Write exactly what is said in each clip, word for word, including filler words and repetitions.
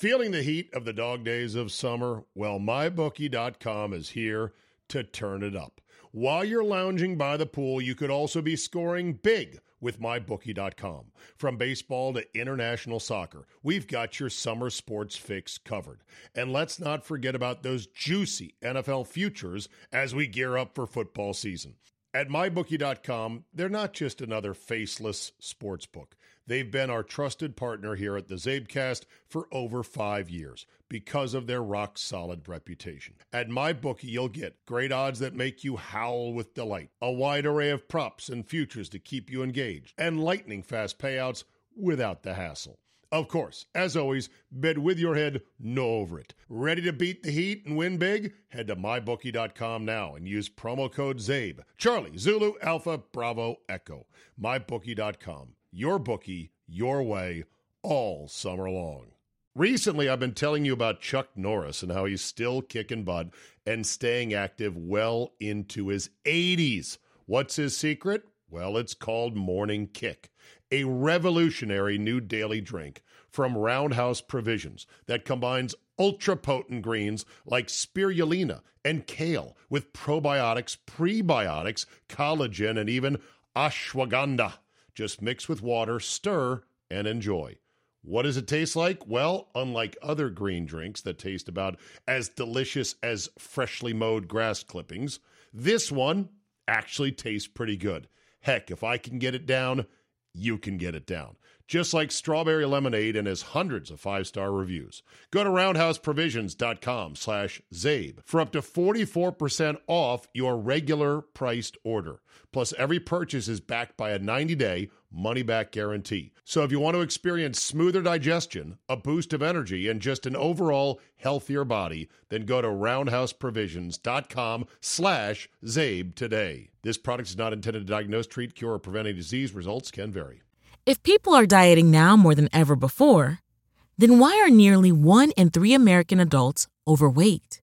Feeling the heat of the dog days of summer? Well, my bookie dot com is here to turn it up. While you're lounging by the pool, you could also be scoring big with my bookie dot com. From baseball to international soccer, we've got your summer sports fix covered. And let's not forget about those juicy N F L futures as we gear up for football season. At my bookie dot com, they're not just another faceless sports book. They've been our trusted partner here at the Zabecast for over five years because of their rock-solid reputation. At MyBookie, you'll get great odds that make you howl with delight, a wide array of props and futures to keep you engaged, and lightning-fast payouts without the hassle. Of course, as always, bet with your head, no over it. Ready to beat the heat and win big? Head to my bookie dot com now and use promo code ZABE. Charlie, Zulu, Alpha, Bravo, Echo. my bookie dot com. Your bookie, your way, all summer long. Recently, I've been telling you about Chuck Norris and how he's still kicking butt and staying active well into his eighties. What's his secret? Well, it's called Morning Kick, a revolutionary new daily drink from Roundhouse Provisions that combines ultra-potent greens like spirulina and kale with probiotics, prebiotics, collagen, and even ashwagandha. Just mix with water, stir, and enjoy. What does it taste like? Well, unlike other green drinks that taste about as delicious as freshly mowed grass clippings, this one actually tastes pretty good. Heck, if I can get it down, you can get it down. Just like strawberry lemonade and has hundreds of five-star reviews. Go to roundhouse provisions dot com slash ZABE for up to forty-four percent off your regular priced order. Plus, every purchase is backed by a ninety-day money-back guarantee. So if you want to experience smoother digestion, a boost of energy, and just an overall healthier body, then go to roundhouse provisions dot com slash ZABE today. This product is not intended to diagnose, treat, cure, or prevent any disease. Results can vary. If people are dieting now more than ever before, then why are nearly one in three American adults overweight?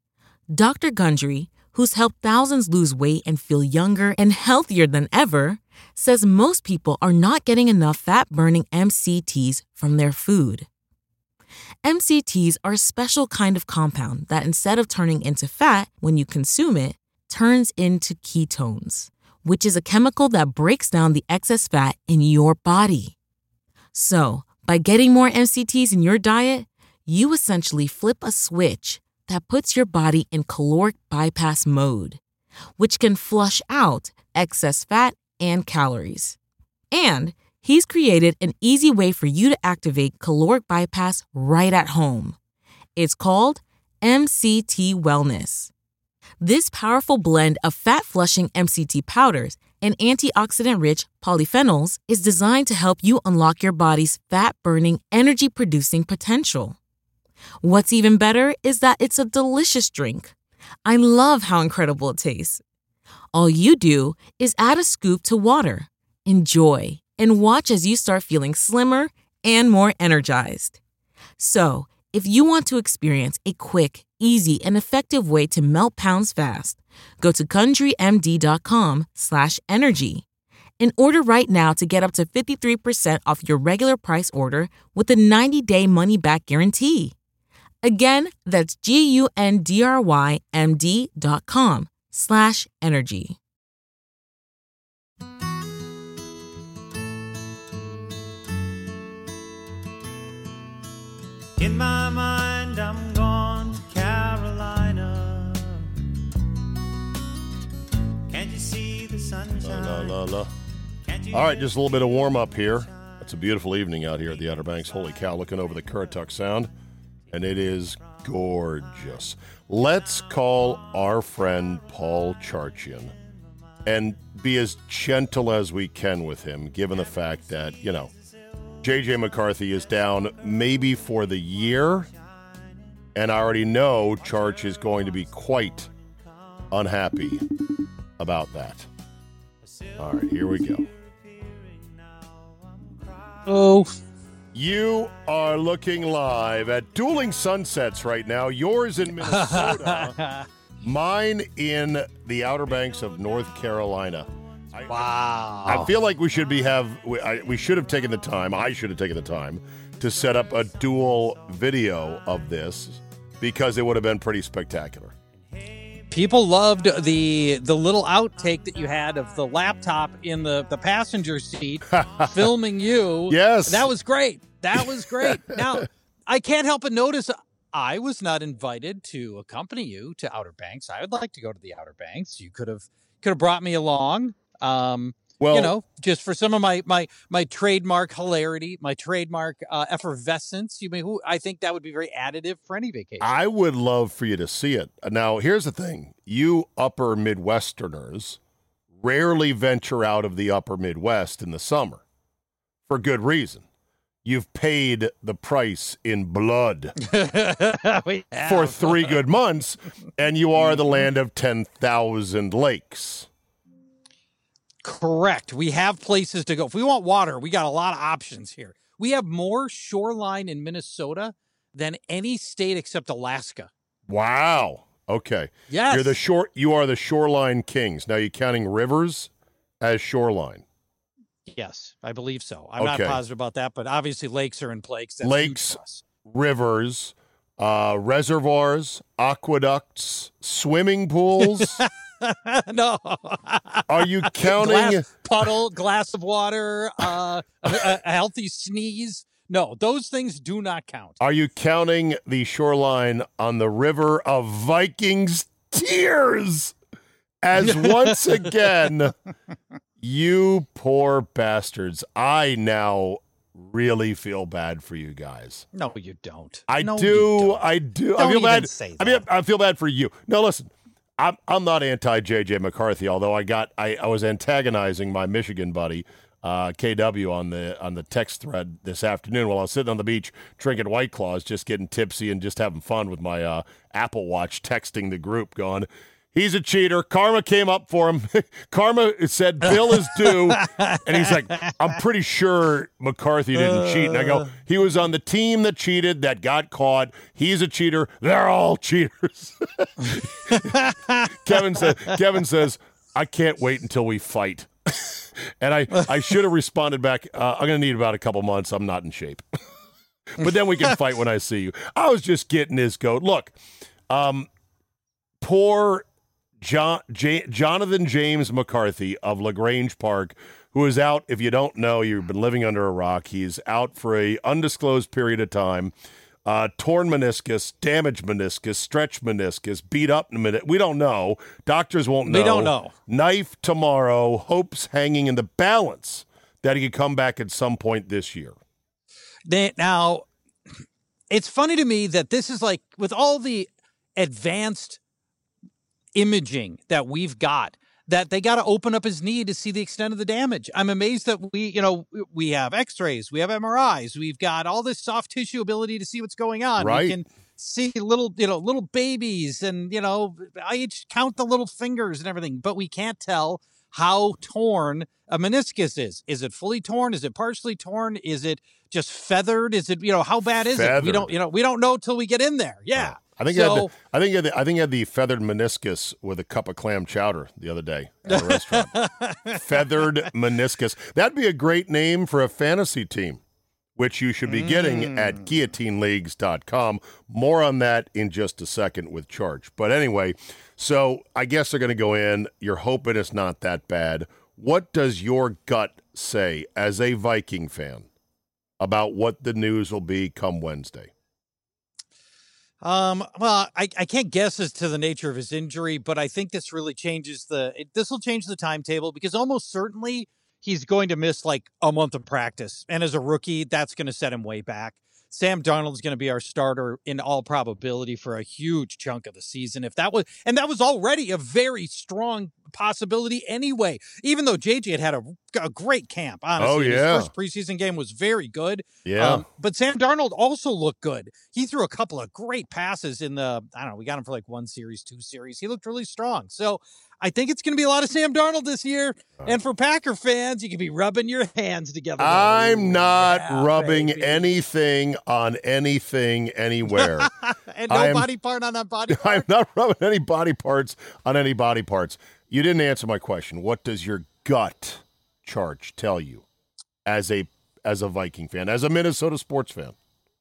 Doctor Gundry, who's helped thousands lose weight and feel younger and healthier than ever, says most people are not getting enough fat-burning M C Ts from their food. M C Ts are a special kind of compound that instead of turning into fat when you consume it, turns into ketones, which is a chemical that breaks down the excess fat in your body. So, by getting more M C Ts in your diet, you essentially flip a switch that puts your body in caloric bypass mode, which can flush out excess fat and calories. And he's created an easy way for you to activate caloric bypass right at home. It's called M C T Wellness. This powerful blend of fat-flushing M C T powders and antioxidant-rich polyphenols is designed to help you unlock your body's fat-burning, energy-producing potential. What's even better is that it's a delicious drink. I love how incredible it tastes. All you do is add a scoop to water, enjoy, and watch as you start feeling slimmer and more energized. So, if you want to experience a quick, easy, and effective way to melt pounds fast, go to gundry m d dot com slash energy and order right now to get up to fifty-three percent off your regular price order with a ninety-day money-back guarantee. Again, that's G-U-N-D-R-Y M-D dot com slash energy. In my mind, I'm gone to Carolina. Can't you see the sunshine? La, la, la, la. All right, just a little bit of warm-up here. It's a beautiful evening out here at the Outer Banks. Holy cow, looking over the Currituck Sound, and it is gorgeous. Let's call our friend Paul Charchian and be as gentle as we can with him, given the fact that, you know, J J McCarthy is down maybe for the year, and I already know Charch is going to be quite unhappy about that. All right, here we go. Oh. You are looking live at Dueling Sunsets right now. Yours in Minnesota, mine in the Outer Banks of North Carolina. Wow. I feel like we should be have we, I, we should have taken the time. I should have taken the time to set up a dual video of this because it would have been pretty spectacular. People loved the the little outtake that you had of the laptop in the, the passenger seat filming you. Yes. That was great. That was great. Now, I can't help but notice I was not invited to accompany you to Outer Banks. I would like to go to the Outer Banks. You could have could have brought me along. Um, well, you know, just for some of my my my trademark hilarity, my trademark uh, effervescence. You mean who? I think that would be very additive for any vacation. I would love for you to see it. Now, here's the thing: you upper Midwesterners rarely venture out of the upper Midwest in the summer, for good reason. You've paid the price in blood for three good months, and you are the land of ten thousand lakes. Correct. We have places to go. If we want water, we got a lot of options here. We have more shoreline in Minnesota than any state except Alaska. Wow. Okay. Yes. You're the short. You are the shoreline kings. Now, you counting rivers as shoreline? Yes, I believe so. I'm Okay. not positive about that, but obviously lakes are in place. That's Lakes, huge for us. rivers, uh, reservoirs, aqueducts, swimming pools. No. Are you counting? Glass puddle, glass of water, uh, a, a healthy sneeze. No, those things do not count. Are you counting the shoreline on the river of Vikings' tears? As once again, you poor bastards, I now really feel bad for you guys. No, you don't. I no, do. You don't. I do. Don't I feel even bad. say I mean, that. I feel bad for you. No, listen. I'm I'm not anti J J McCarthy, although I got I, I was antagonizing my Michigan buddy uh, K W on the on the text thread this afternoon while I was sitting on the beach drinking White Claws, just getting tipsy and just having fun with my uh, Apple Watch, texting the group, going, "He's a cheater." Karma came up for him. Karma said Bill is due, and he's like, "I'm pretty sure McCarthy didn't cheat." And I go, "He was on the team that cheated, that got caught. He's a cheater. They're all cheaters." Kevin said. Kevin says, "I can't wait until we fight." And I, I should have responded back, uh, "I'm going to need about a couple months. I'm not in shape, but then we can fight when I see you." I was just getting his goat. Look, um, poor John, J, Jonathan James McCarthy of LaGrange Park, who is out. If you don't know, you've been living under a rock. He's out for a undisclosed period of time. Uh, torn meniscus, damaged meniscus, stretched meniscus, beat up in a minute. We don't know. Doctors won't know. They don't know. Knife tomorrow. Hopes hanging in the balance that he could come back at some point this year. They, now, it's funny to me that this is like, with all the advanced imaging that we've got, that they got to open up his knee to see the extent of the damage. I'm amazed that we, you know, we have x-rays, we have M R Is, we've got all this soft tissue ability to see what's going on. Right. We can see little, you know, little babies and, you know, I each count the little fingers and everything, but we can't tell how torn a meniscus is. Is it fully torn? Is it partially torn? Is it just feathered? Is it, you know, how bad is Feathered. it? We don't, you know, we don't know till we get in there. Yeah. I think so, he had the, I think he had the, I think he had the feathered meniscus with a cup of clam chowder the other day at a restaurant. Feathered meniscus. That'd be a great name for a fantasy team, which you should be getting Mm. at guillotine leagues dot com. More on that in just a second with Charge. But anyway, so I guess they're going to go in. You're hoping it's not that bad. What does your gut say as a Viking fan about what the news will be come Wednesday? Um, well, I, I can't guess as to the nature of his injury, but I think this really changes the, it, this will change the timetable because almost certainly he's going to miss like a month of practice. And as a rookie, that's going to set him way back. Sam Darnold's going to be our starter in all probability for a huge chunk of the season. If that was, and that was already a very strong possibility anyway, even though J J had had a, a yeah. camp, honestly. Oh, yeah. His first preseason game was very good. Yeah. Um, but Sam Darnold also looked good. He threw a couple of great passes in the, I don't know, we got him for like one series, two series. He looked really strong. So I think it's going to be a lot of Sam Darnold this year. And for Packer fans, you can be rubbing your hands together. I'm not Yeah, rubbing baby. anything on anything anywhere. And no I'm- body part on that body part. I'm not rubbing any body parts on any body parts. You didn't answer my question. What does your gut charge tell you as a as a Viking fan, as a Minnesota sports fan?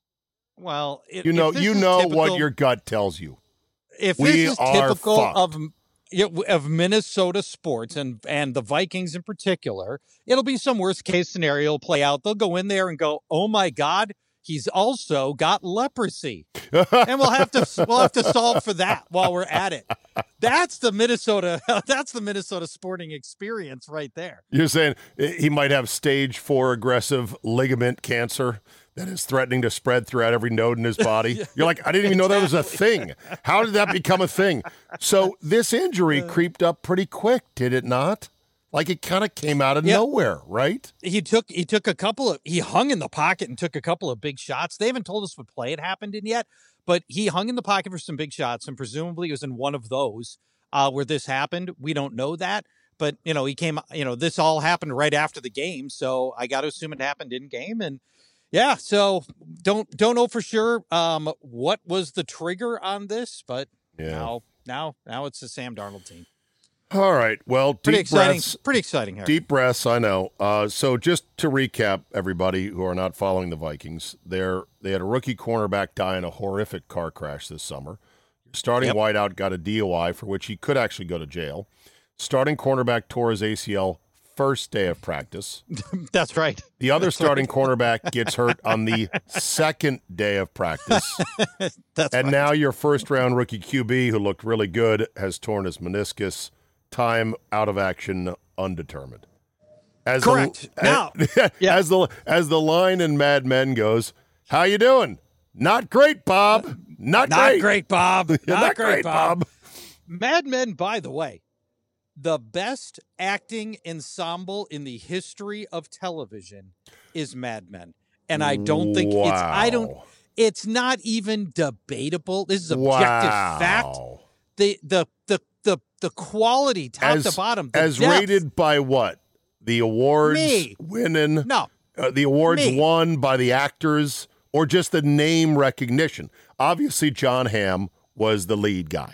Well, it, You know, if this you is know typical, what your gut tells you. if we this is are typical fucked. of yeah, of Minnesota sports and and the Vikings in particular, it'll be some worst case scenario play out. They'll go in there and go, "Oh my God, he's also got leprosy," and we'll have to we'll have to solve for that while we're at it. That's the Minnesota. That's the Minnesota sporting experience right there. You're saying he might have stage four aggressive ligament cancer that is threatening to spread throughout every node in his body. You're like, I didn't even know that was a thing. How did that become a thing? So this injury creeped up pretty quick, did it not? Like it kind of came out of Yeah. nowhere, right? He took he took a couple of he hung in the pocket and took a couple of big shots. They haven't told us what play it happened in yet, but he hung in the pocket for some big shots, and presumably it was in one of those uh, where this happened. We don't know that, but you know he came. You know this all happened right after the game, so I got to assume it happened in game. And yeah, so don't don't know for sure um, what was the trigger on this, but Yeah. now now now it's the Sam Darnold team. All right. Well, Pretty deep exciting. breaths. Pretty exciting, Harry. Deep breaths, I know. Uh, so just to recap, everybody who are not following the Vikings, they're, they had a rookie cornerback die in a horrific car crash this summer. Starting Yep. wideout got a D O I for which he could actually go to jail. Starting cornerback tore his A C L first day of practice. That's right. The other starting cornerback gets hurt on the second day of practice. That's And right. now your first-round rookie Q B, who looked really good, has torn his meniscus. Time out of action undetermined. As Correct. The, Now, as, yeah. as the as the line in Mad Men goes, "How you doing? Not great, Bob. Not, Not great. great, Bob. Not, Not great, great, Bob. Bob." Mad Men, by the way, the best acting ensemble in the history of television is Mad Men. And I don't think it's I don't Wow. it's not even debatable. This is objective Wow. fact. The the the the the quality top As, to bottom, the as depth. rated by what? The awards Me. winning. No. Uh, the awards Me. won by the actors or just the name recognition. Obviously, John Hamm was the lead guy.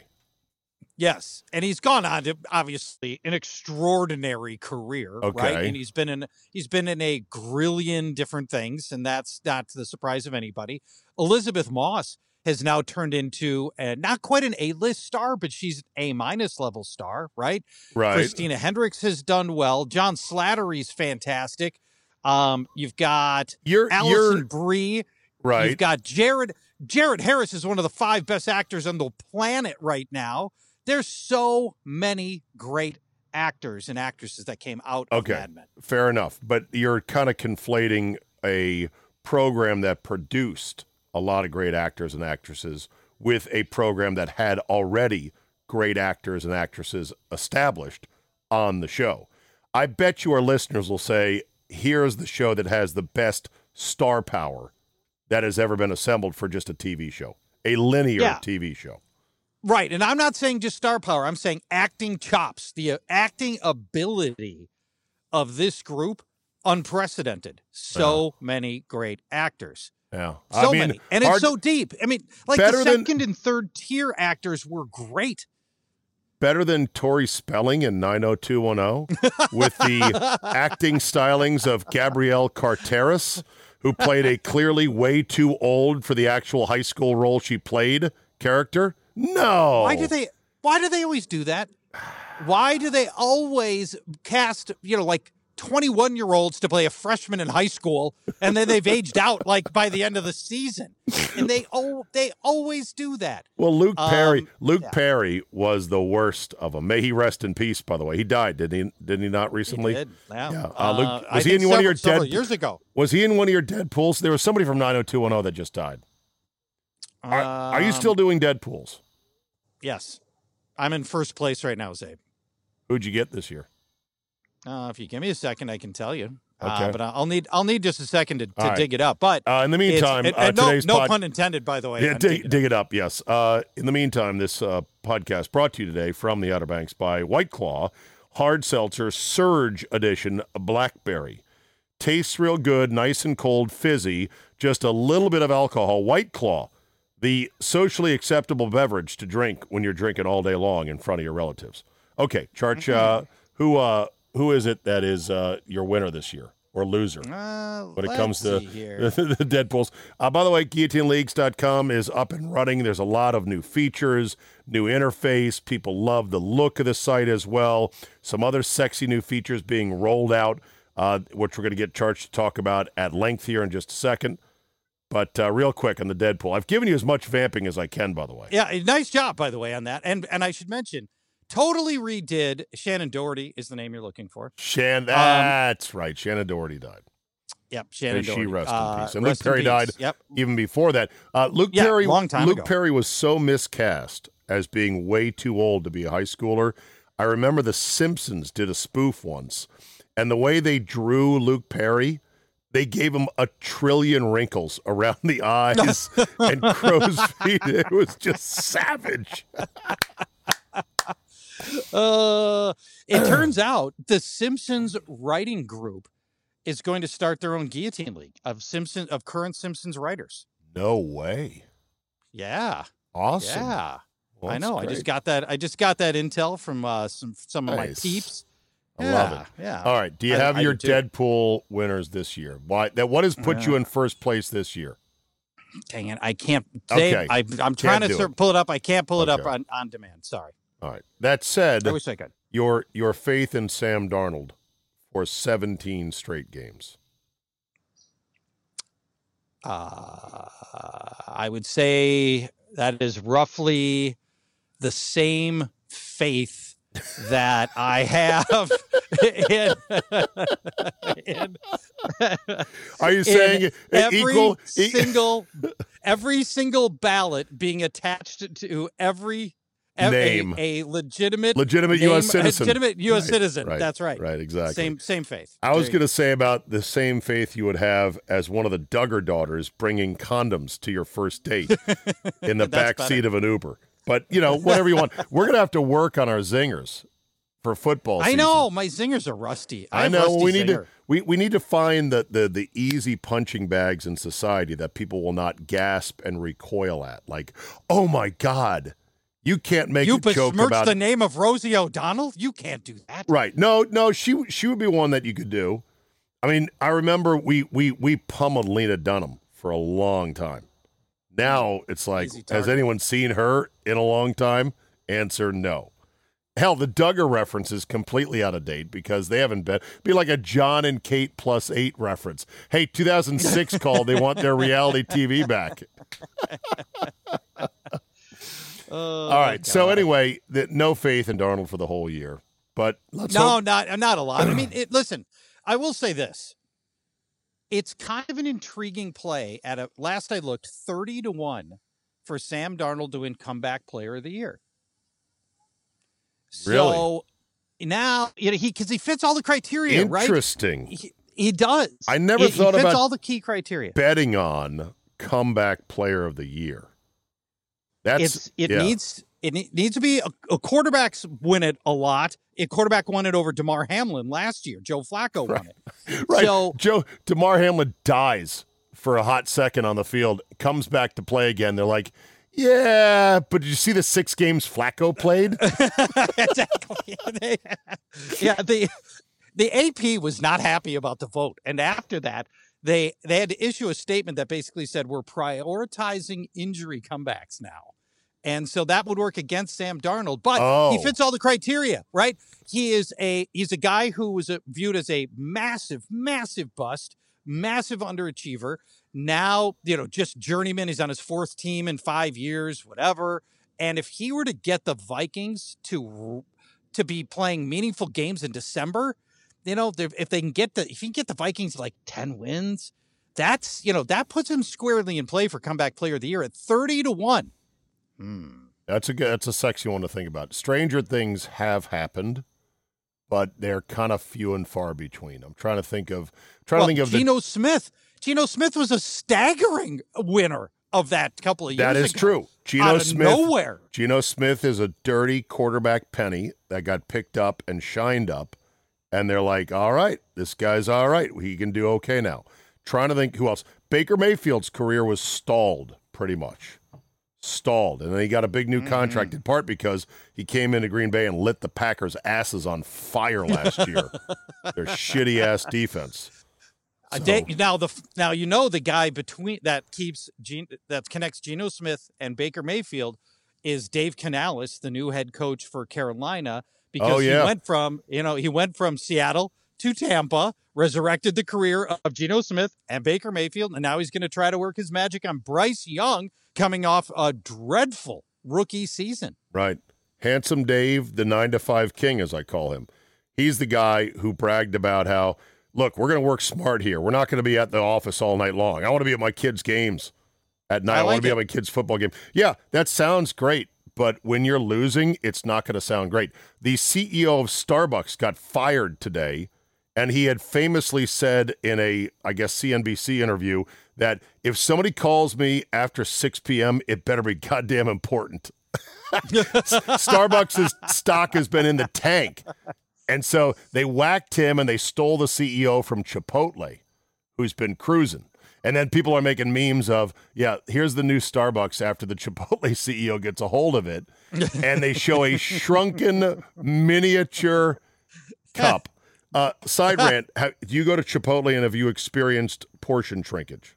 Yes, and he's gone on to obviously an extraordinary career, Okay. right? And he's been in he's been in a grillion different things, and that's not to the surprise of anybody. Elizabeth Moss has now turned into a, not quite an A-list star, but she's an A-minus level star, right? Right. Christina Hendricks has done well. John Slattery's fantastic. Um, you've got You're Allison you're Brie. right. You've got Jared. Jared Harris is one of the five best actors on the planet right now. There's so many great actors and actresses that came out of Okay. Mad Men. Fair enough, but you're kind of conflating a program that produced a lot of great actors and actresses with a program that had already great actors and actresses established on the show. I bet you our listeners will say, here's the show that has the best star power that has ever been assembled for just a T V show, a linear Yeah. T V show. Right. And I'm not saying just star power. I'm saying acting chops, the uh, acting ability of this group, unprecedented. So many great actors. Yeah. So I mean, many. And hard- it's so deep. I mean, like the Better than- second and third tier actors were great. better than Tori Spelling in nine oh two one oh with the acting stylings of Gabrielle Carteris, who played a clearly way too old for the actual high school role she played character. No. Why do they why do they always do that? Why do they always cast, you know, like twenty-one year olds to play a freshman in high school, and then they've aged out like by the end of the season? And they oh they always do that. Well, Luke Perry, Um, Luke yeah. Perry was the worst of them. May he rest in peace. By the way, he died, didn't he? Didn't he not recently? He did. Yeah. Yeah. Uh, Luke- Uh, was I he in think one of your several- several dead- years ago? Was he in one of your Deadpools? There was somebody from nine oh two one oh that just died. Are, are you Um, still doing Deadpools? Yes. I'm in first place right now, Zabe. Who'd you get this year? Uh, if you give me a second, I can tell you. Okay. Uh, but I'll need I'll need just a second to, to All right. dig it up. But Uh, in the it's- meantime, and- uh, and no, today's no pod- pun intended, by the way. Yeah, I'm dig, digging dig it up, yes. Uh, in the meantime, this uh, podcast brought to you today from the Outer Banks by White Claw, Hard Seltzer Surge Edition Blackberry. Tastes real good, nice and cold, fizzy, just a little bit of alcohol. White Claw, the socially acceptable beverage to drink when you're drinking all day long in front of your relatives. Okay, Charch, uh, who uh, who is it that is uh, your winner this year? or loser Uh, when it let's comes to see here. the Deadpools. Uh, by the way, guillotine leagues dot com is up and running. There's a lot of new features, new interface. People love the look of the site as well. Some other sexy new features being rolled out, uh, which we're going to get charged to talk about at length here in just a second. But uh, real quick on the Deadpool, I've given you as much vamping as I can, by the way. Yeah, nice job, by the way, on that. And and I should mention, totally redid. Shannon Doherty is the name you're looking for. Shan, that's um, right. Shannon Doherty died. Yep, Shannon May Doherty. she rest in uh, peace. And Luke rest in Perry peace. died Yep. even before that. Uh, Luke Yeah, Perry, long time Luke ago. Perry was so miscast as being way too old to be a high schooler. I remember The Simpsons did a spoof once, and the way they drew Luke Perry, they gave him a trillion wrinkles around the eyes and crow's feet. It was just savage. Uh, it turns out the Simpsons writing group is going to start their own guillotine league of Simpson of current Simpsons writers. No way. Yeah. Awesome. Yeah. Well, I know. great. I just got that. I just got that intel from uh, some some of my Nice. peeps. I yeah, love it. Yeah. All right. Do you I- have I your do too. Deadpool winners this year? Why that what has put you Yeah. in first place this year? Dang it! I can't. Dave, Okay. I, I'm trying to do sort- it. pull it up. I can't pull it up Okay. on, on demand. Sorry. All right. That said, I wish I could. your your faith in Sam Darnold for seventeen straight games. Uh, I would say that is roughly the same faith that I have in, in Are you in saying every equal e- single every single ballot being attached to every ev- Name. a, a legitimate legitimate name, U S citizen? legitimate U S Right, citizen. right, That's right. Right, exactly. Same same faith. I was There you going to say about the same faith you would have as one of the Duggar daughters bringing condoms to your first date in the That's back better. seat of an Uber. But, you know, whatever you want. We're going to have to work on our zingers for football I season. know my zingers are rusty. I, I have know rusty we need zinger. to we, we need to find the, the the easy punching bags in society that people will not gasp and recoil at. Like, oh my God, you can't make You a joke besmirch about the name of Rosie O'Donnell. You can't do that. right. No, no, she she would be one that you could do. I mean, I remember we we we pummeled Lena Dunham for a long time. Now it's like, Easy has target. anyone seen her in a long time? Answer no. Hell, the Duggar reference is completely out of date because they haven't been. Be like a John and Kate plus eight reference. Hey, two thousand six called. They want their reality T V back. Oh, All right. So God. anyway, the, no faith in Darnold for the whole year. But let's no, hope. not not a lot. I mean, it, listen, I will say this: it's kind of an intriguing play. At a last I looked, thirty to one for Sam Darnold to win Comeback Player of the Year. Really? So now, you know, he because he fits all the criteria, right? Interesting. He, he does. I never He- thought he fits about all the key criteria. betting on comeback player of the year. That's It's it yeah. needs it ne- needs to be a, a quarterbacks win it a lot. A quarterback won it over DeMar Hamlin last year. Joe Flacco won it. right. So Joe DeMar Hamlin dies for a hot second on the field, comes back to play again. They're like, yeah, but did you see the six games Flacco played? exactly. They- yeah, the the A P was not happy about the vote, and after that, they they had to issue a statement that basically said we're prioritizing injury comebacks now, and so that would work against Sam Darnold. But Oh. he fits all the criteria, right? He is a he's a guy who was a, viewed as a massive, massive bust, massive underachiever. Now, you know, just journeyman. He's on his fourth team in five years, whatever. And if he were to get the Vikings to to be playing meaningful games in December, you know, they're- if they can get the if he can get the Vikings like ten wins, that's you know that puts him squarely in play for Comeback Player of the Year at thirty to one. Hmm. That's a good, that's a sexy one to think about. Stranger things have happened, but they're kind of few and far between. I'm trying to think of trying Well, to think of the Geno Smith. Geno Smith was a staggering winner of that couple of years That is ago. true. Geno Out of Smith. nowhere. Geno Smith is a dirty quarterback penny that got picked up and shined up, and they're like, all right, this guy's all right. He can do okay now. Trying to think who else. Baker Mayfield's career was stalled pretty much. Stalled. And then he got a big new contract in part because he came into Green Bay and lit the Packers' asses on fire last year. Their shitty-ass defense. Uh, So- Da- now the now you know the guy between that keeps Gene, that connects Geno Smith and Baker Mayfield is Dave Canales, the new head coach for Carolina, because Oh, yeah. he went from you know he went from Seattle to Tampa, resurrected the career of Geno Smith and Baker Mayfield, and now he's going to try to work his magic on Bryce Young, coming off a dreadful rookie season. Right. Handsome Dave, the nine to five king, as I call him. He's the guy who bragged about how, look, we're going to work smart here. We're not going to be at the office all night long. I want to be at my kids' games at night. I, I want like to be it. at my kids' football game. Yeah, that sounds great. But when you're losing, it's not going to sound great. The C E O of Starbucks got fired today, and he had famously said in a, I guess, C N B C interview that if somebody calls me after six p.m., it better be goddamn important. Starbucks' stock has been in the tank. And so they whacked him and they stole the C E O from Chipotle, who's been cruising. And then people are making memes of, yeah, here's the new Starbucks after the Chipotle C E O gets a hold of it. And they show a shrunken miniature cup. Uh, side rant, have, do you go to Chipotle and have you experienced portion shrinkage?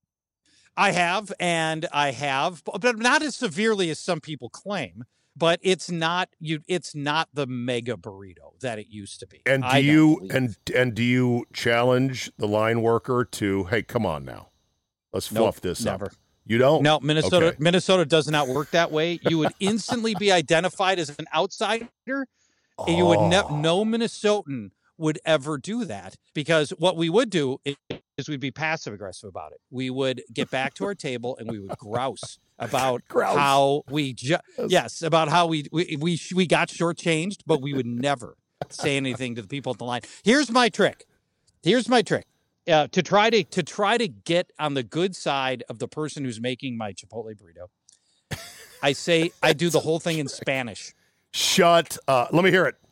I have, and I have, but not as severely as some people claim. But it's not you. It's not the mega burrito that it used to be. And do I don't you believe. and and do you challenge the line worker to, hey, come on now, let's Nope, fluff this never. up? You don't? No, Minnesota. Okay. Minnesota does not work that way. You would instantly be identified as an outsider. And you would ne- Oh. no Minnesotan would ever do that, because what we would do is, is we'd be passive aggressive about it. We would get back to our table and we would grouse about Grouse. how we ju- yes about how we we we, we got shortchanged, but we would never say anything to the people at the line. Here's my trick. Here's my trick. Uh, to try to to try to get on the good side of the person who's making my Chipotle burrito, I say I do the whole thing in Spanish. Shut up. Let me hear it.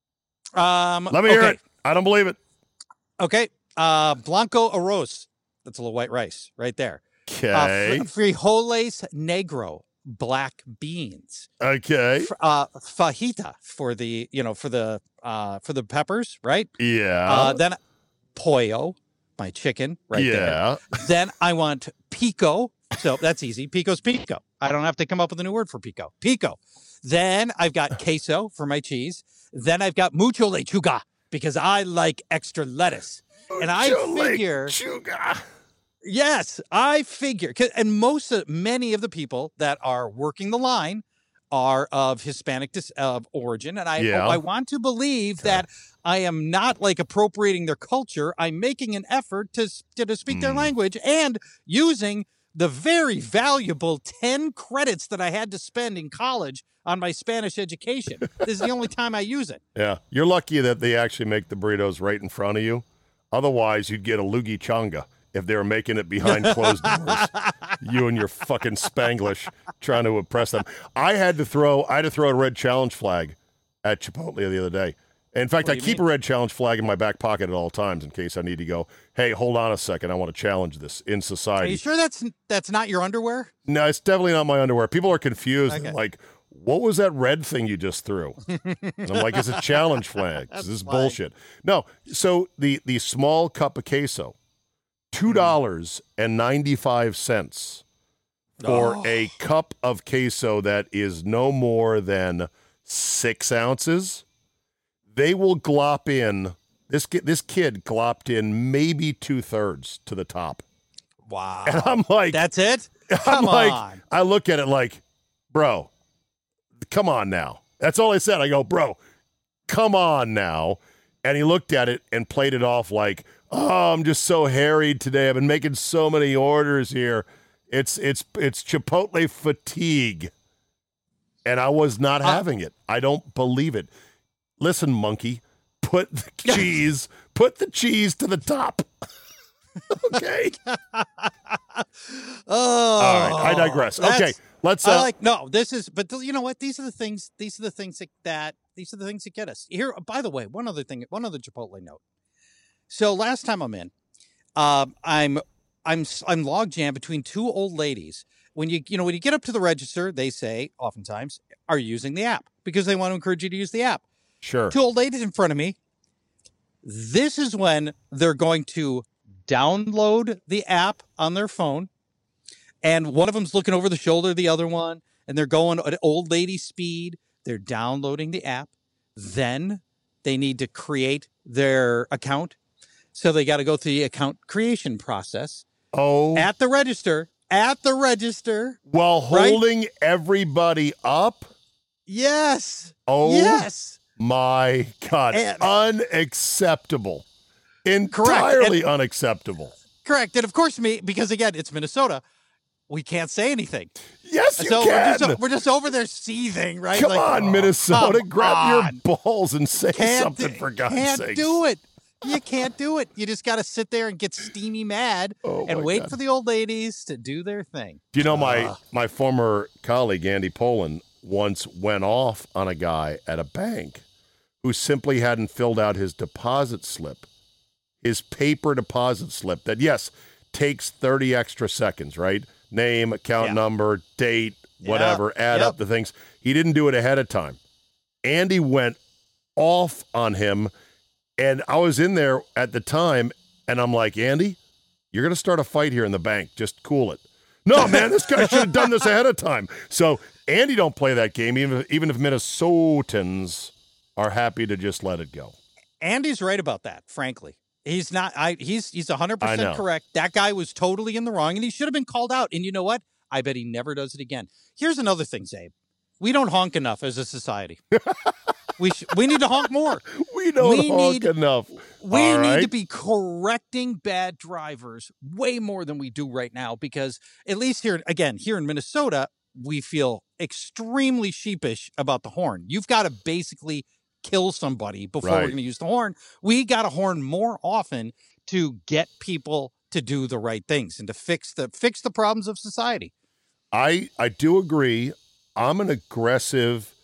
Um, Let me hear okay. it. I don't believe it. Okay. Uh, Blanco arroz. That's a little white rice right there. Okay. Uh, fr- frijoles negro, black beans. okay. F- uh, fajita for the you know for the uh for the peppers, right? Yeah. Uh, then pollo, my chicken, right there. yeah. Then I want pico. So that's easy. Pico's pico. I don't have to come up with a new word for pico. Pico. Then I've got queso for my cheese. Then I've got mucho lechuga because I like extra lettuce. And I figure, Sugar. yes, I figure, 'cause- and most of, many of the people that are working the line are of Hispanic dis, of origin. And I, Yeah. I want to believe that I am not like appropriating their culture. I'm making an effort to, s- to, to speak their Mm. language and using the very valuable ten credits that I had to spend in college on my Spanish education. This is the only time I use it. Yeah. You're lucky that they actually make the burritos right in front of you. Otherwise, you'd get a loogie changa if they were making it behind closed doors. You and your fucking Spanglish trying to impress them. I had to throw I had to throw a red challenge flag at Chipotle the other day. In fact, What I do you keep mean? a red challenge flag in my back pocket at all times in case I need to go, hey, hold on a second. I want to challenge this in Are society. you sure that's that's not your underwear? No, it's definitely not my underwear. People are confused. Okay. They're like, what was that red thing you just threw? And I'm like, it's a challenge flag. This is fine. bullshit. No, so the the small cup of queso, two dollars and ninety-five cents for Oh. a cup of queso that is no more than six ounces. They will glop in. This kid, this kid glopped in maybe two thirds to the top. Wow. And I'm like, That's it? I'm Come like, on. I look at it like, bro, come on now. That's all I said. I go, bro, come on now. And he looked at it and played it off like, oh, I'm just so harried today. I've been making so many orders here. It's it's it's Chipotle fatigue. And I was not Uh, having it. I don't believe it. Listen, monkey, put the cheese, put the cheese to the top. Okay. Oh, All right. I digress. Okay. that's- Let's uh, I like no. This is, but th- you know what? These are the things. These are the things that, that. These are the things that get us here. By the way, one other thing. One other Chipotle note. So last time I'm in, um, I'm I'm s- I'm log jammed between two old ladies. When you you know when you get up to the register, they say oftentimes, "Are you using the app?" Because they want to encourage you to use the app. sure. Two old ladies in front of me. This is when they're going to download the app on their phone, and one of them's looking over the shoulder of the other one, and they're going at old lady speed. They're downloading the app. Then they need to create their account. So they got to go through the account creation process. Oh. At the register. At the register. While right? holding everybody up? Yes. Oh. Yes. My God. And, unacceptable. Entirely and, unacceptable. Correct. And of course, me, because again, it's Minnesota, we can't say anything. Yes, you so can. We're just, we're just over there seething, right? Come like, on, oh, Minnesota. come grab on. your balls and say can't something do, for God's Can't sakes. do it. You can't do it. You just got to sit there and get steamy mad oh and wait God. for the old ladies to do their thing. Do you know my, uh. my former colleague, Andy Poland, once went off on a guy at a bank who simply hadn't filled out his deposit slip, his paper deposit slip that, yes, takes thirty extra seconds, right? Name, account yeah. number, date, whatever, yeah. add yep. up the things. He didn't do it ahead of time. Andy went off on him, and I was in there at the time, and I'm like, Andy, you're going to start a fight here in the bank. Just cool it. No, man, this guy should have done this ahead of time. So Andy don't play that game, even if, even if Minnesotans are happy to just let it go. Andy's right about that, frankly. He's not, I, he's, he's one hundred I know. percent correct. That guy was totally in the wrong, and he should have been called out. And you know what? I bet he never does it again. Here's another thing, Zabe. We don't honk enough as a society. we sh- we need to honk more. We don't we honk need, enough. We All need right. to be correcting bad drivers way more than we do right now, because at least here, again, here in Minnesota, we feel extremely sheepish about the horn. You've got to basically kill somebody before Right. we're going to use the horn. We got to horn more often to get people to do the right things and to fix the fix the problems of society. I I do agree. I'm an aggressive,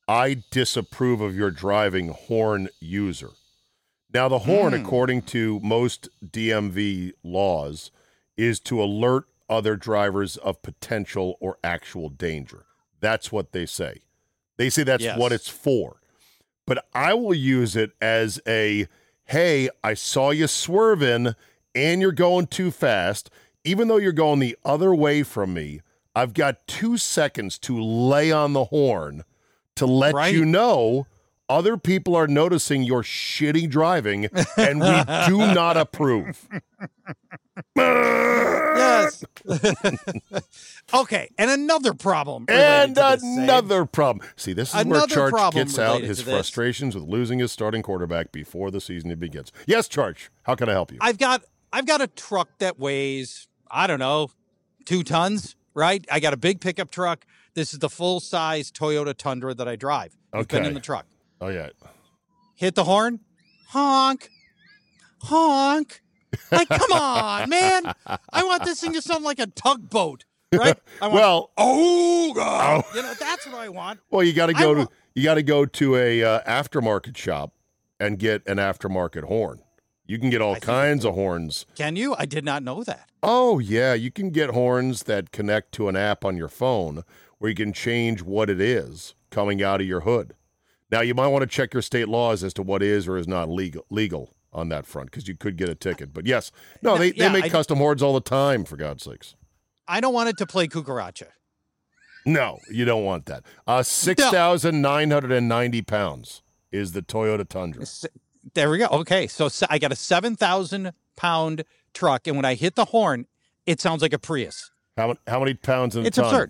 I disapprove of your driving horn user. Now, the horn, Mm. according to most D M V laws, is to alert other drivers of potential or actual danger. That's what they say. They say that's Yes. what it's for. But I will use it as a, hey, I saw you swerving and you're going too fast. Even though you're going the other way from me, I've got two seconds to lay on the horn to let Right. you know other people are noticing your shitty driving and we do not approve. Yes. Okay, and another problem. And related to this, Zabe. another problem. See, this is where Another Charge problem gets out related his to this. frustrations with losing his starting quarterback before the season begins. Yes, Charge, how can I help you? I've got I've got a truck that weighs, I don't know, two tons, right? I got a big pickup truck. This is the full size Toyota Tundra that I drive. I've been Okay. in the truck. Oh, yeah. Hit the horn, honk, honk. Like, come on, man. I want this thing to sound like a tugboat, right? I want, Well, oh, God. Oh. You know, that's what I want. well, you got to I go wa- to you got to go to a uh, aftermarket shop and get an aftermarket horn. You can get all think kinds of horns. Can you? I did not know that. Oh, yeah, you can get horns that connect to an app on your phone where you can change what it is coming out of your hood. Now, you might want to check your state laws as to what is or is not legal legal on that front, because you could get a ticket. But yes, no, No, they, yeah, they make I- custom horns all the time, for God's sakes. I don't want it to play cucaracha. No, you don't want that. Uh, six thousand nine hundred ninety pounds is the Toyota Tundra. S- There we go. Okay, so se- I got a seven thousand pound truck, and when I hit the horn, it sounds like a Prius. How, mon- how many pounds in a It's ton? absurd.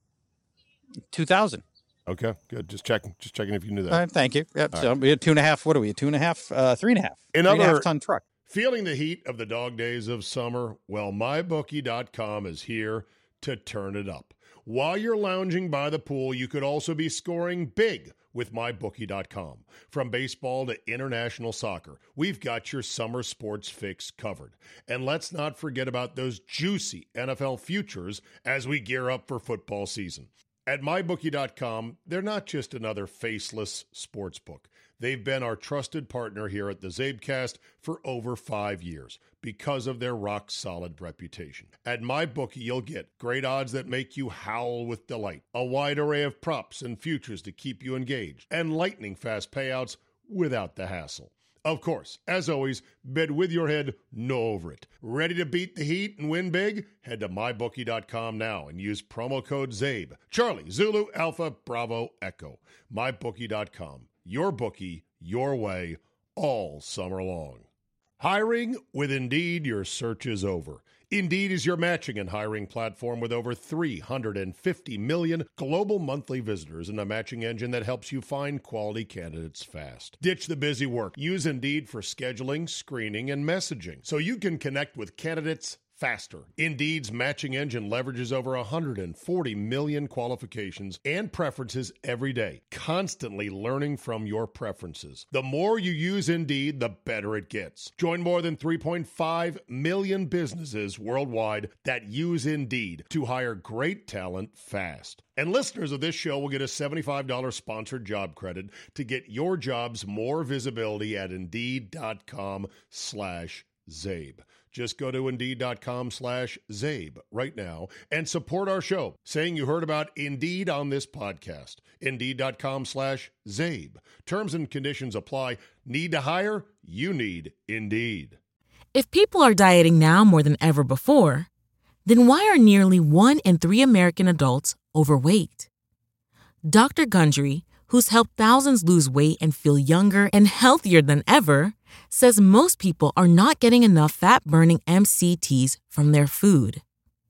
two thousand. Okay, good. Just checking. Just checking if you knew that. All right, thank you. Yep. All So we had two and a half. What are we? A two and a half? Uh, three and a half. In three and a other- half ton truck. Feeling the heat of the dog days of summer? Well, my bookie dot com is here to turn it up. While you're lounging by the pool, you could also be scoring big with my bookie dot com. From baseball to international soccer, we've got your summer sports fix covered. And let's not forget about those juicy N F L futures as we gear up for football season. At my bookie dot com, they're not just another faceless sports book. They've been our trusted partner here at the Zabecast for over five years because of their rock-solid reputation. At MyBookie, you'll get great odds that make you howl with delight, a wide array of props and futures to keep you engaged, and lightning-fast payouts without the hassle. Of course, as always, bet with your head, no over it. Ready to beat the heat and win big? Head to my bookie dot com now and use promo code ZABE. Charlie, Zulu, Alpha, Bravo, Echo. my bookie dot com. Your bookie, your way, all summer long. Hiring? With Indeed, your search is over. Indeed is your matching and hiring platform with over three hundred fifty million global monthly visitors and a matching engine that helps you find quality candidates fast. Ditch the busy work. Use Indeed for scheduling, screening, and messaging so you can connect with candidates faster. Indeed's matching engine leverages over one hundred forty million qualifications and preferences every day, constantly learning from your preferences. The more you use Indeed, the better it gets. Join more than three point five million businesses worldwide that use Indeed to hire great talent fast. And listeners of this show will get a seventy-five dollars sponsored job credit to get your jobs more visibility at Indeed.com slash Zabe. Just go to Indeed.com slash Zabe right now and support our show, saying you heard about Indeed on this podcast. Indeed.com slash Zabe. Terms and conditions apply. Need to hire? You need Indeed. If people are dieting now more than ever before, then why are nearly one in three American adults overweight? Doctor Gundry, who's helped thousands lose weight and feel younger and healthier than ever, says most people are not getting enough fat-burning M C Ts from their food.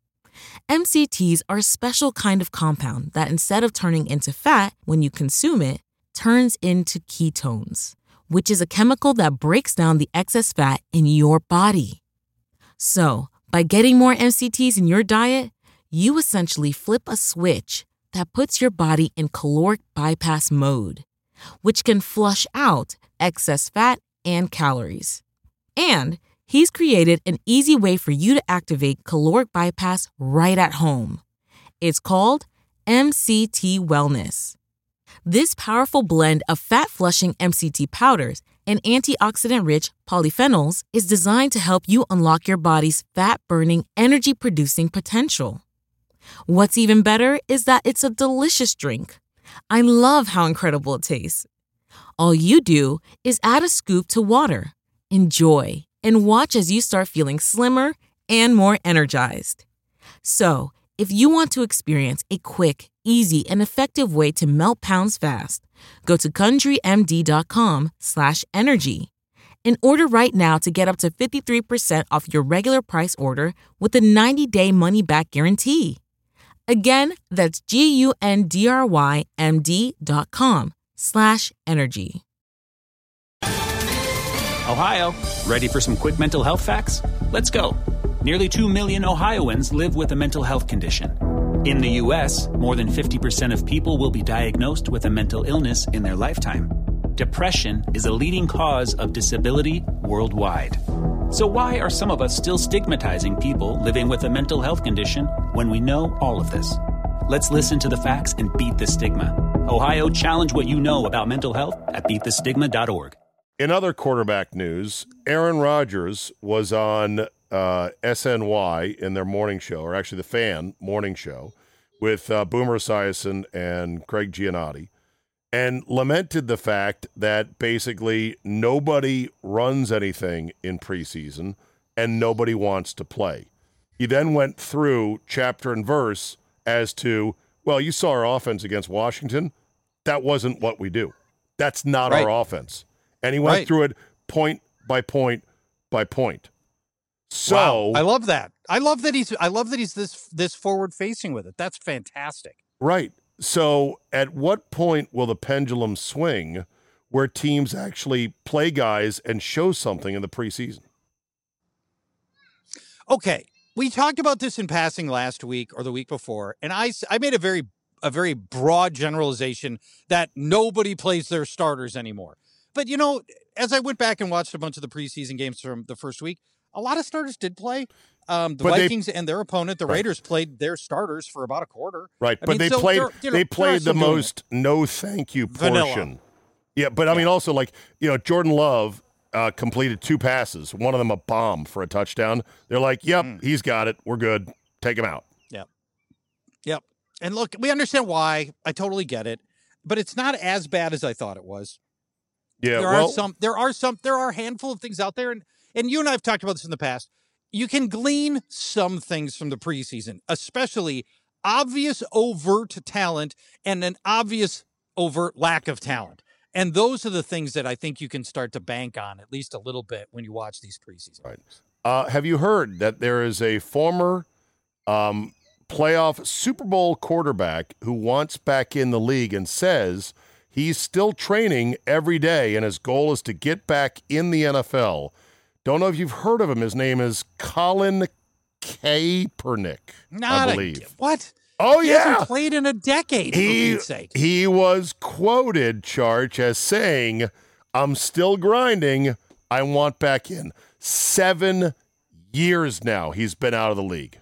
M C Ts are a special kind of compound that, instead of turning into fat when you consume it, turns into ketones, which is a chemical that breaks down the excess fat in your body. So, by getting more M C Ts in your diet, you essentially flip a switch that puts your body in caloric bypass mode, which can flush out excess fat and calories. And he's created an easy way for you to activate caloric bypass right at home. It's called M C T Wellness. This powerful blend of fat-flushing M C T powders and antioxidant-rich polyphenols is designed to help you unlock your body's fat-burning, energy-producing potential. What's even better is that it's a delicious drink. I love how incredible it tastes. All you do is add a scoop to water, enjoy, and watch as you start feeling slimmer and more energized. So, if you want to experience a quick, easy, and effective way to melt pounds fast, go to CountryMD.com slash energy and order right now to get up to fifty-three percent off your regular price order with a ninety-day money-back guarantee. Again, that's G-U-N-D-R-Y-M-D dot com slash energy. Ohio, ready for some quick mental health facts? Let's go. Nearly two million Ohioans live with a mental health condition. In the U S, more than fifty percent of people will be diagnosed with a mental illness in their lifetime. Depression is a leading cause of disability worldwide. So why are some of us still stigmatizing people living with a mental health condition when we know all of this? Let's listen to the facts and beat the stigma. Ohio, challenge what you know about mental health at beat the stigma dot org. In other quarterback news, Aaron Rodgers was on uh, S N Y in their morning show, or actually the Fan morning show, with uh, Boomer Esiason and Craig Giannotti, and lamented the fact that basically nobody runs anything in preseason and nobody wants to play. He then went through chapter and verse as to, well, you saw our offense against Washington. That wasn't what we do. That's not Right. our offense. And he went Right. through it point by point by point. So Wow. I love that. I love that he's I love that he's this this forward facing with it. That's fantastic. right. So at what point will the pendulum swing where teams actually play guys and show something in the preseason? Okay, we talked about this in passing last week or the week before, and I s- I made a very a very broad generalization that nobody plays their starters anymore. But you know, as I went back and watched a bunch of the preseason games from the first week, a lot of starters did play. Um, the But they- Vikings and their opponent, the Right. Raiders, played their starters for about a quarter. Right, I but mean, they so played they're- you know, they they're played the also doing it. most no thank you Vanilla. portion. Yeah, but I mean also like, you know, Jordan Love uh, completed two passes, one of them a bomb for a touchdown. They're like, "Yep, Mm. he's got it. We're good. Take him out." Yep. Yep. And look, we understand why. I totally get it. But it's not as bad as I thought it was. Yeah, there well, are some, there are some, there are a handful of things out there, and and you and I have talked about this in the past. You can glean some things from the preseason, especially obvious overt talent and an obvious overt lack of talent. And those are the things that I think you can start to bank on at least a little bit when you watch these preseason right. games. Uh, have you heard that there is a former um, playoff Super Bowl quarterback who wants back in the league and says he's still training every day and his goal is to get back in the N F L? Don't know if you've heard of him. His name is Colin Kaepernick, Not I believe. A, what? Oh, he yeah. hasn't played in a decade, for He, Pete's sake. he was quoted, Charge, as saying, I'm still grinding. I want back in. Seven years now he's been out of the league.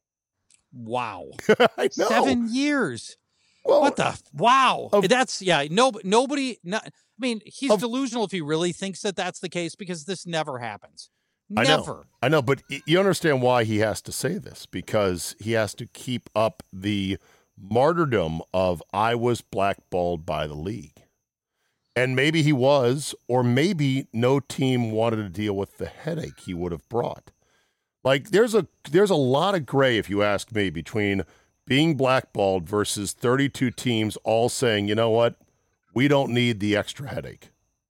Wow. I know. Seven years. Well, What the? Wow. Of- that's, yeah, no, nobody, not, I mean, he's Of- delusional if he really thinks that that's the case because this never happens. I Never. know. I know, but y- you understand why he has to say this, because he has to keep up the martyrdom of I was blackballed by the league. And maybe he was, or maybe no team wanted to deal with the headache he would have brought. Like there's a there's a lot of gray, if you ask me, between being blackballed versus thirty-two teams all saying, you know what, we don't need the extra headache.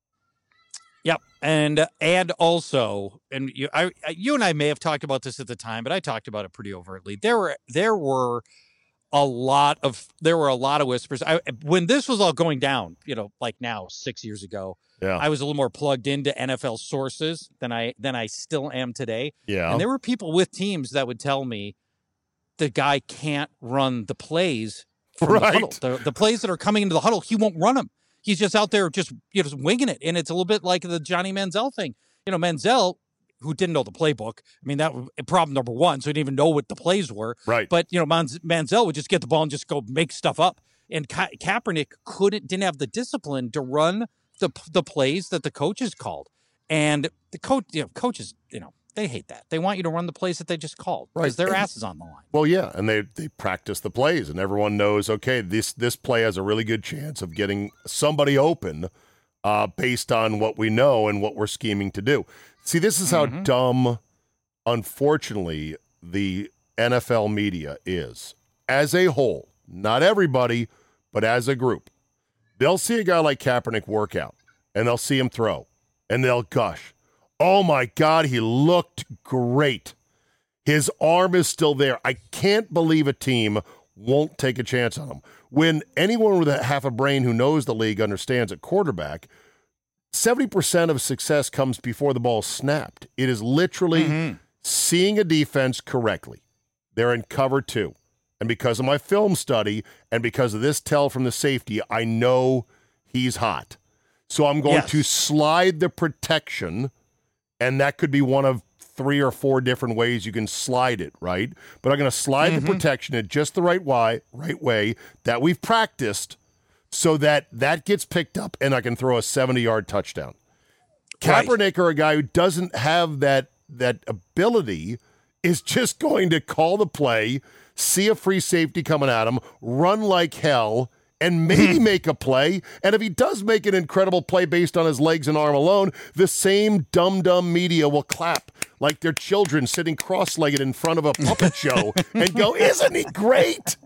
Yep, and and also, and you, I, you and I may have talked about this at the time, but I talked about it pretty overtly. There were there were a lot of there were a lot of whispers. I, when this was all going down, you know, like now six years ago, Yeah. I was a little more plugged into N F L sources than I than I still am today. Yeah. And there were people with teams that would tell me the guy can't run the plays from Right. the huddle. The, the plays that are coming into the huddle, he won't run them. He's just out there just, you know, just winging it. And it's a little bit like the Johnny Manziel thing. You know, Manziel, who didn't know the playbook, I mean, that was problem number one. So he didn't even know what the plays were. Right. But, you know, Manz- Manziel would just get the ball and just go make stuff up. And Ka- Kaepernick couldn't, didn't have the discipline to run the the plays that the coaches called. And the coach, you know, coaches, you know, they hate that. They want you to run the plays that they just called because Right. their ass is on the line. Well, yeah, and they they practice the plays, and everyone knows, okay, this this play has a really good chance of getting somebody open uh, based on what we know and what we're scheming to do. See, this is how Mhm. dumb, unfortunately, the N F L media is. As a whole, not everybody, but as a group. They'll see a guy like Kaepernick work out, and they'll see him throw, and they'll gush. Oh, my God, he looked great. His arm is still there. I can't believe a team won't take a chance on him. When anyone with a half a brain who knows the league understands at quarterback, seventy percent of success comes before the ball is snapped. It is literally Mhm. seeing a defense correctly. They're in cover two. And because of my film study and because of this tell from the safety, I know he's hot. So I'm going Yes. to slide the protection, and that could be one of three or four different ways you can slide it, right? But I'm going to slide Mm-hmm. the protection in just the right way, right way that we've practiced so that that gets picked up and I can throw a seventy-yard touchdown. Right. Kaepernick, or a guy who doesn't have that that ability, is just going to call the play, see a free safety coming at him, run like hell, and maybe make a play. And if he does make an incredible play based on his legs and arm alone, the same dumb-dumb media will clap like they're children sitting cross-legged in front of a puppet show and go, isn't he great?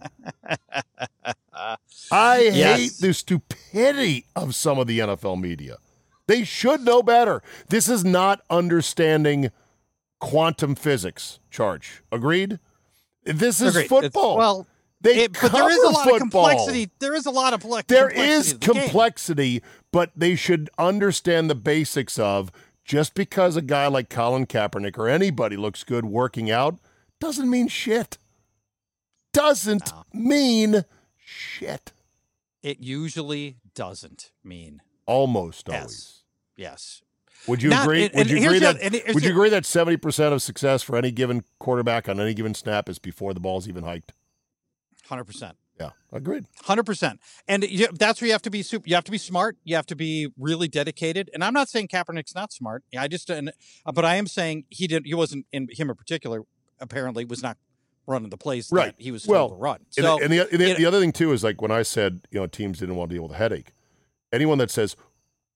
I Yes. hate the stupidity of some of the N F L media. They should know better. This is not understanding quantum physics, Charge. Agreed? This is Agreed. It's- football. well, they It, but there is a cover lot football. of complexity. There is a lot of ple- There complexity is to the game. complexity, but they should understand the basics of just because a guy like Colin Kaepernick or anybody looks good working out doesn't mean shit. Doesn't No. mean shit. It usually doesn't mean Almost yes. always. Yes. Would you Not- agree? and- would and you here's agree the- that? and here's Would you the- agree that seventy percent of success for any given quarterback on any given snap is before the ball's even hiked? one hundred percent. Yeah, agreed. one hundred percent. And you, that's where you have to be super, you have to be smart. You have to be really dedicated. And I'm not saying Kaepernick's not smart. I just, and, but I am saying he didn't, he wasn't, in him in particular, apparently was not running the plays Right. that he was Well, told to run. And, So, the, and, the, and the, it- the other thing too is like when I said, you know, teams didn't want to deal with a headache. Anyone that says,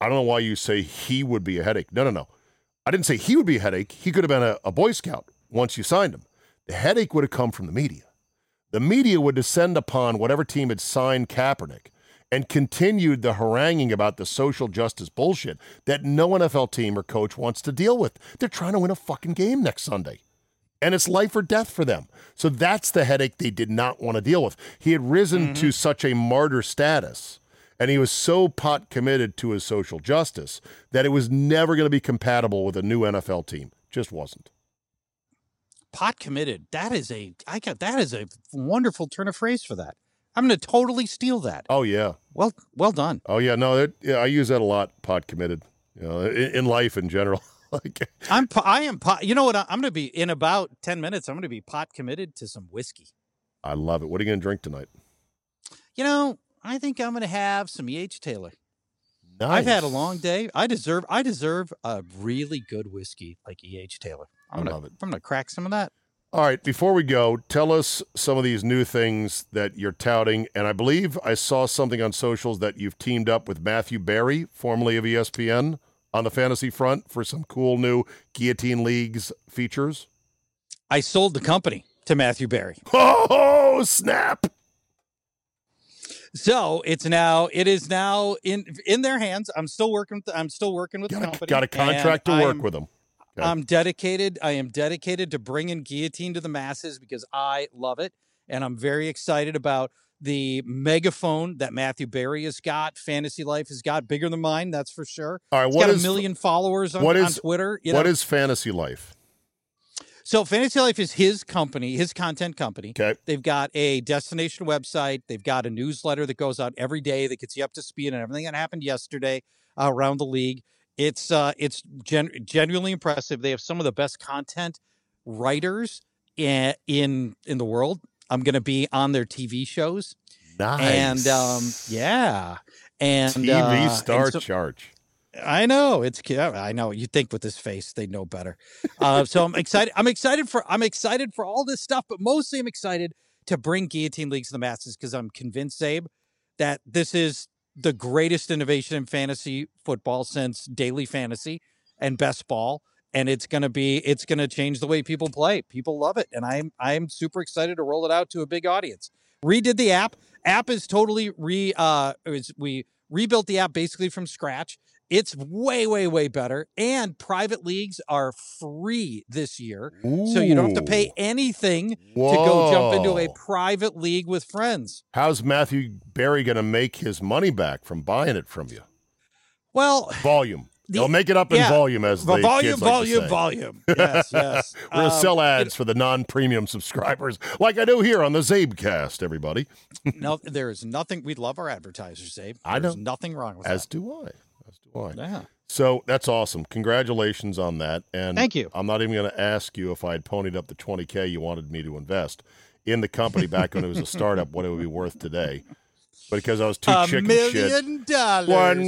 I don't know why you say he would be a headache. No, no, no. I didn't say he would be a headache. He could have been a, a Boy Scout once you signed him. The headache would have come from the media. The media would descend upon whatever team had signed Kaepernick and continued the haranguing about the social justice bullshit that no N F L team or coach wants to deal with. They're trying to win a fucking game next Sunday. And it's life or death for them. So that's the headache they did not want to deal with. He had risen mm-hmm. to such a martyr status, and he was so pot committed to his social justice that it was never going to be compatible with a new N F L team. Just wasn't. Pot committed. That is a I got that is a wonderful turn of phrase for that. I'm going to totally steal that. Oh yeah. Well, well done. Oh yeah. No, it, yeah, I use that a lot. Pot committed. You know, in, in life in general. Like, I'm. I am pot. You know what? I'm going to be in about ten minutes. I'm going to be pot committed to some whiskey. I love it. What are you going to drink tonight? You know, I think I'm going to have some E H Taylor. Nice. I've had a long day. I deserve. I deserve a really good whiskey like E H Taylor. I'm I gonna, love it. I'm going to crack some of that. All right, before we go, tell us some of these new things that you're touting. And I believe I saw something on socials that you've teamed up with Matthew Berry, formerly of E S P N, on the fantasy front for some cool new Guillotine Leagues features. I sold the company to Matthew Berry. Oh, snap. So it's now, it is now in in their hands. I'm still working with, I'm still working with got the a, company. Got a contract to work am, with them. Okay. I'm dedicated. I am dedicated to bringing Guillotine to the masses because I love it. And I'm very excited about the megaphone that Matthew Berry has got. Fantasy Life has got bigger than mine. That's for sure. All right. He's What got is, a million followers on, what is, on Twitter. You what know? is Fantasy Life? So Fantasy Life is his company, his content company. Okay. They've got a destination website. They've got a newsletter that goes out every day that gets you up to speed on everything that happened yesterday uh, around the league. It's uh, it's gen- genuinely impressive. They have some of the best content writers in in, in the world. I'm going to be on their T V shows. Nice. And um, yeah. And T V uh, star and so, charge. I know it's. I know you think with this face they know better. Uh, so I'm excited. I'm excited for. I'm excited for all this stuff, but mostly I'm excited to bring Guillotine Leagues to the masses because I'm convinced, Zabe, that this is the greatest innovation in fantasy football since daily fantasy and best ball, and it's gonna be. It's gonna change the way people play. People love it, and I'm. I'm super excited to roll it out to a big audience. Redid the app. App is totally re. Uh, is we rebuilt the app basically from scratch. It's way, way, way better. And private leagues are free this year. Ooh. So you don't have to pay anything Whoa. to go jump into a private league with friends. How's Matthew Berry going to make his money back from buying it from you? Well, volume. The, He'll make it up in yeah, volume, as the volume, kids like volume, to say. volume. Yes, yes. We're going to um, sell ads you know, for the non-premium subscribers, like I do here on the Zabecast, everybody. No, there is nothing. We love our advertisers, Zabe. I know. There's nothing wrong with As that. do I. As do I. Yeah. So that's awesome. Congratulations on that. And thank you. I'm not even going to ask you if I had ponied up the twenty K you wanted me to invest in the company back when it was a startup, what it would be worth today. But because I was too a chicken million shit. dollars. One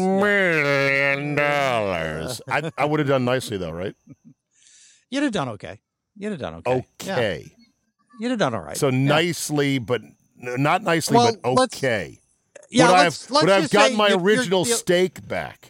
million dollars. I, I would have done nicely, though, right? You'd have done okay. You'd have done okay. Okay. Yeah. You'd have done all right. So yeah. nicely, but not nicely, well, but okay. Yeah, would I let's, have, let's would I have just gotten say my you're, original you're, stake back?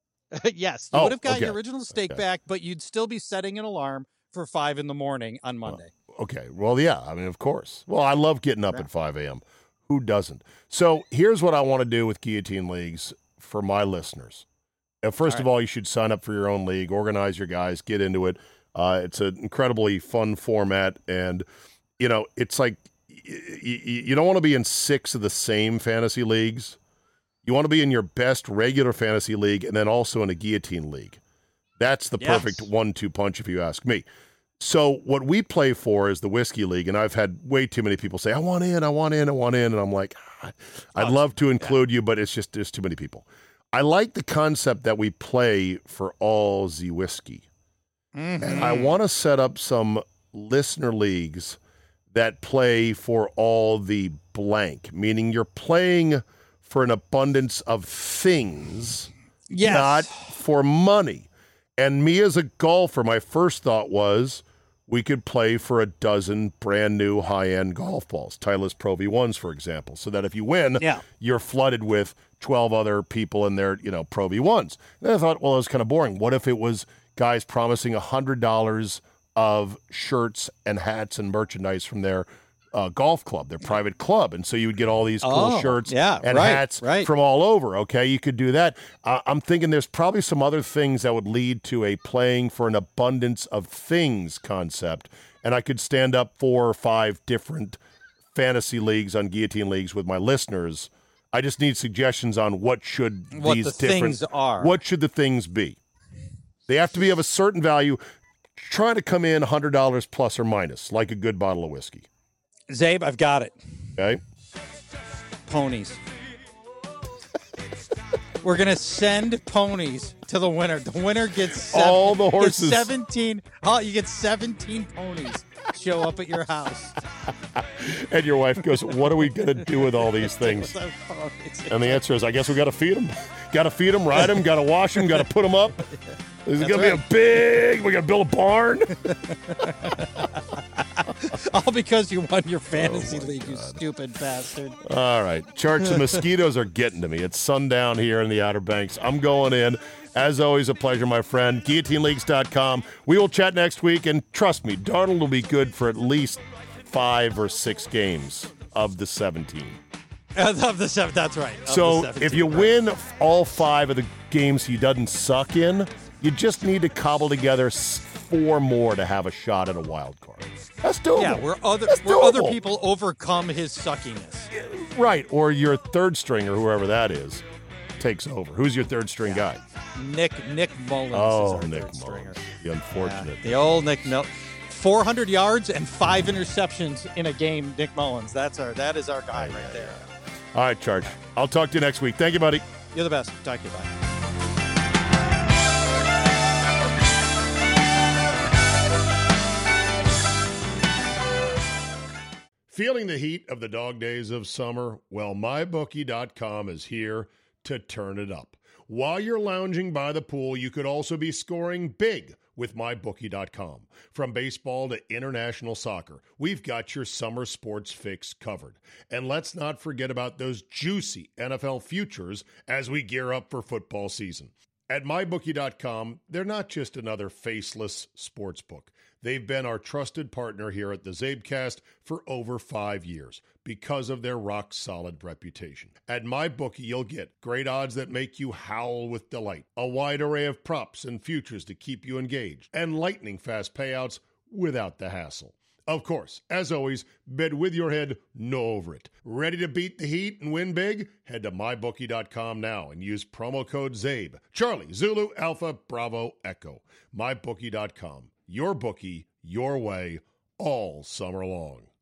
Yes, you oh, would have got okay. your original stake okay. back, but you'd still be setting an alarm for five in the morning on Monday. Well, okay. Well, yeah. I mean, of course. Well, I love getting up yeah. at five a.m. Who doesn't? So here's what I want to do with Guillotine Leagues for my listeners. Uh, first all right. of all, you should sign up for your own league, organize your guys, get into it. Uh, it's an incredibly fun format, and, you know, it's like y- y- you don't want to be in six of the same fantasy leagues. You want to be in your best regular fantasy league and then also in a Guillotine League. That's the yes. perfect one two punch if you ask me. So what we play for is the Whiskey League, and I've had way too many people say, I want in, I want in, I want in, and I'm like, I'd love to include yeah. you, but it's just there's too many people. I like the concept that we play for all the whiskey. Mm-hmm. And I want to set up some listener leagues that play for all the blank, meaning you're playing for an abundance of things, yes. not for money. And me as a golfer, my first thought was, we could play for a dozen brand new high-end golf balls, Titleist Pro V ones, for example, so that if you win, yeah. you're flooded with twelve other people in their, you know, Pro V ones. And I thought, well, it was kind of boring. What if it was guys promising one hundred dollars of shirts and hats and merchandise from their uh, golf club, their private club? And so you would get all these cool oh, shirts yeah, and right, hats right. from all over, okay? You could do that. Uh, I'm thinking there's probably some other things that would lead to a playing for an abundance of things concept, and I could stand up four or five different fantasy leagues on Guillotine Leagues with my listeners. I just need suggestions on what should what these the different things are. What should the things be? They have to be of a certain value. Try to come in one hundred dollars plus or minus, like a good bottle of whiskey. Zabe, I've got it. Okay. Ponies. We're going to send ponies to the winner. The winner gets seven, all the horses. Gets seventeen. Oh, you get seventeen ponies show up at your house. And your wife goes, what are we going to do with all these things? And the answer is, I guess we got to feed them. Got to feed them, ride them, got to wash them, got to put them up. This is going right. to be a big, we got to build a barn. All because you won your fantasy oh league, God. you stupid bastard. All right. Church, the mosquitoes are getting to me. It's sundown here in the Outer Banks. I'm going in. As always, a pleasure, my friend. Guillotine Leagues dot com. We will chat next week, and trust me, Darnold will be good for at least five or six games of the seventeen. Uh, of the seven, that's right. So if you right. win all five of the games he doesn't suck in, you just need to cobble together four more to have a shot at a wild card. That's doable. Yeah, where other That's where other doable. people overcome his suckiness. Right, or your third stringer, whoever that is, takes over. Who's your third string Yeah. guy? Nick Nick Mullins Oh, is our Nick third stringer. Mullins. The unfortunate. Yeah, the old Nick Mullins. four hundred yards and five interceptions in a game, Nick Mullins. That's our that is our guy right there. All right, Charge. I'll talk to you next week. Thank you, buddy. You're the best. Talk to you. Bye. Feeling the heat of the dog days of summer? Well, my bookie dot com is here to turn it up. While you're lounging by the pool, you could also be scoring big with my bookie dot com. From baseball to international soccer, we've got your summer sports fix covered. And let's not forget about those juicy N F L futures as we gear up for football season. At my bookie dot com, they're not just another faceless sports book. They've been our trusted partner here at the Zabecast for over five years because of their rock-solid reputation. At MyBookie, you'll get great odds that make you howl with delight, a wide array of props and futures to keep you engaged, and lightning-fast payouts without the hassle. Of course, as always, bet with your head, no over it. Ready to beat the heat and win big? Head to my bookie dot com now and use promo code ZABE. Charlie, Zulu, Alpha, Bravo, Echo. my bookie dot com. Your bookie, your way, all summer long.